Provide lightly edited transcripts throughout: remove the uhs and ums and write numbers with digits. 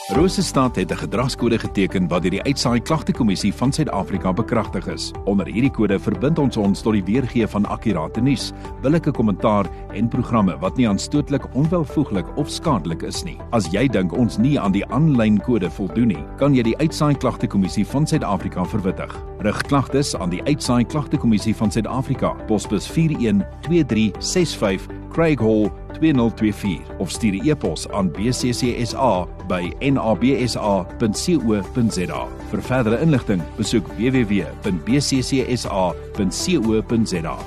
Rosestad het 'n gedragskode geteken wat deur die Uitsaai Klagtekommissie van Suid-Afrika bekragtig is. Onder hierdie kode verbind ons tot die weergee van akkurate nuus, billike kommentaar en programme wat nie aanstootlik, onwelvoeglik of skadelik is nie. As jy dink ons nie aan die aanlyn kode voldoen nie, kan jy die Uitsaai Klagtekommissie van Suid-Afrika verwittig. Rig klagtes aan die Uitsaai Klagtekommissie van Suid-Afrika, posbus 412365 Craig Hall 2024 of stuur 'n e-pos aan bccsa@nabsa.co.za. Vir verdere inligting, besoek www.bccsa.co.za.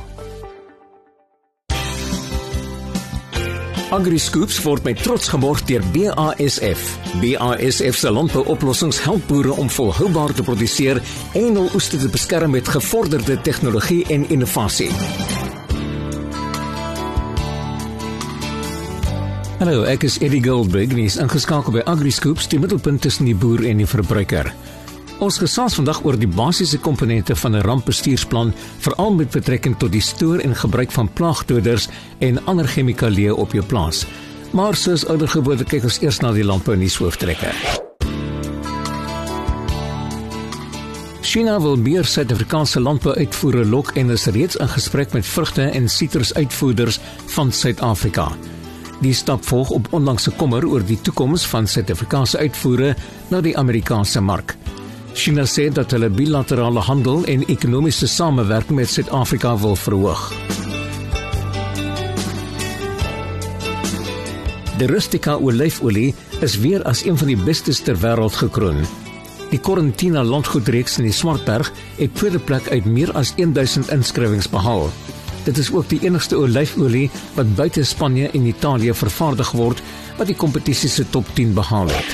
AgriScoops word met trots geborg deur BASF. BASF se landbouoplossings help boere om volhoubaar te produseer en hul oeste te beskerm met gevorderde tegnologie en innovasie. Hallo, ek is Eddie Goldberg en is ingeskakel by AgriScoops, die middelpunt tussen die boer en die verbruiker. Ons gesels vandag oor die basiese komponente van 'n rampbestuursplan, veral met betrekking tot die stoor en gebruik van plaagdoders en ander chemikalieë op jou plaas. Maar soos oudergeboorte kyk ons eers na die landbounuushooftrekker. China wil meer Suid-Afrikaanse landbouuitvoere lok en is reeds in gesprek met vrugte en sitrusuitvoerders van Suid-Afrika. Die stap volg op onlangse kommer oor die toekoms van Suid-Afrikaanse uitvoere na die Amerikaanse mark. China sê dat hulle bilaterale handel en ekonomiese samewerking met Suid-Afrika wil verhoog. De Rustica olyfolie is weer as een van die bestes ter wêreld gekroon. Die Corentina landgoedreeks in die Swartberg het tweede plek uit meer as 1000 inskrywings behaal. Dit is ook die enigste olyfolie wat buite Spanje en Italië vervaardig word wat die kompetisie se top 10 behaal het.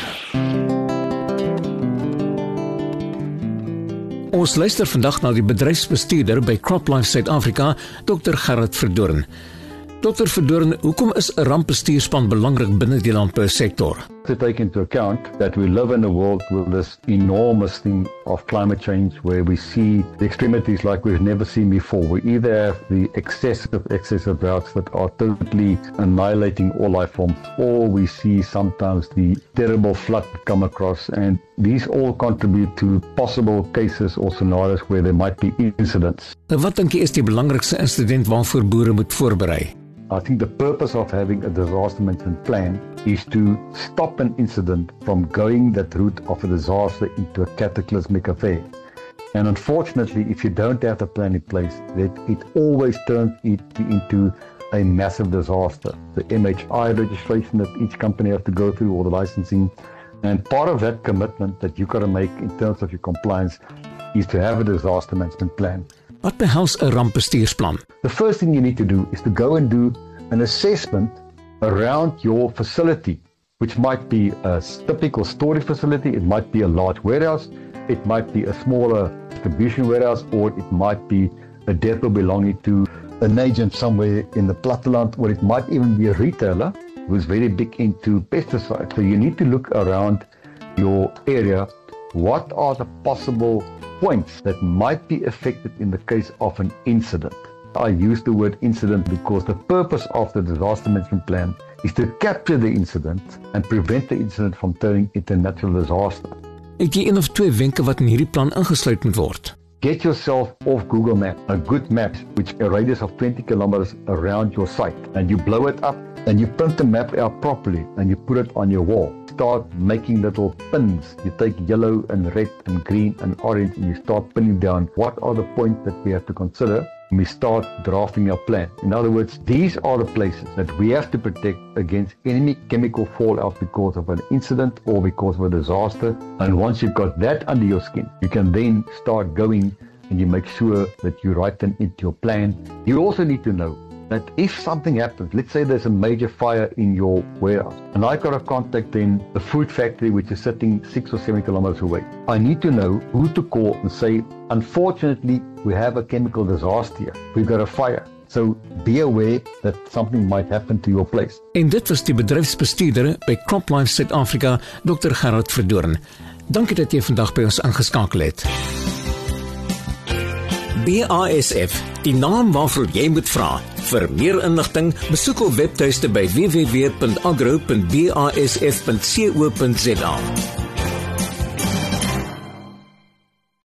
Ons luister vandag na die bedryfsbestuurder by CropLife Suid-Afrika, Dr. Gerard Verdoorn. Dr. Verdoorn, hoekom is 'n rampbestuurspan belangrik binne die landbousektor? To take into account that we live in a world with this enormous thing of climate change where we see the extremities like we've never seen before. We either have the excessive droughts that are totally annihilating all life forms, or we see sometimes the terrible flood come across, and these all contribute to possible cases or scenarios where there might be incidents. Wat dink jy is die belangrikste insident waarvoor boere moet voorberei? I think the purpose of having a disaster management plan is to stop an incident from going that route of a disaster into a cataclysmic affair. And unfortunately, if you don't have the plan in place, that it always turns into a massive disaster. The MHI registration that each company has to go through, or the licensing, and part of that commitment that you've got to make in terms of your compliance is to have a disaster management plan. Wat behels 'n rampbestuursplan? The first thing you need to do is to go and do an assessment around your facility, which might be a typical storage facility, it might be a large warehouse, it might be a smaller distribution warehouse, or it might be a depot belonging to an agent somewhere in the platteland, or it might even be a retailer who's very big into pesticides. So you need to look around your area. What are the possible points that might be affected in the case of an incident? I use the word incident because the purpose of the disaster management plan is to capture the incident and prevent the incident from turning into a natural disaster. Het jy een of twee wenke wat in hierdie plan ingesluit moet word? Get yourself off Google Maps, a good map which a radius of 20 kilometers around your site, and you blow it up and you print the map out properly and you put it on your wall. Start making little pins. You take yellow and red and green and orange and you start pinning down what are the points that we have to consider when we start drafting our plan. In other words, these are the places that we have to protect against any chemical fallout because of an incident or because of a disaster. And once you've got that under your skin, you can then start going and you make sure that you write them into your plan. You also need to know that if something happens, let's say there's a major fire in your warehouse, and I got to contact then the food factory which is sitting 6 or 7 kilometers away. I need to know who to call and say, unfortunately, we have a chemical disaster here. We've got a fire. So be aware that something might happen to your place. En dit was die bedryfsbestuurder by CropLife Suid-Afrika, Dr. Gerard Verdoorn. Dankie dat jy vandag by ons ingeskakel het. BASF, die naam waarvoor jy moet vra. Vir meer inligting, besoek ons webtuiste by www.agro.basf.co.za.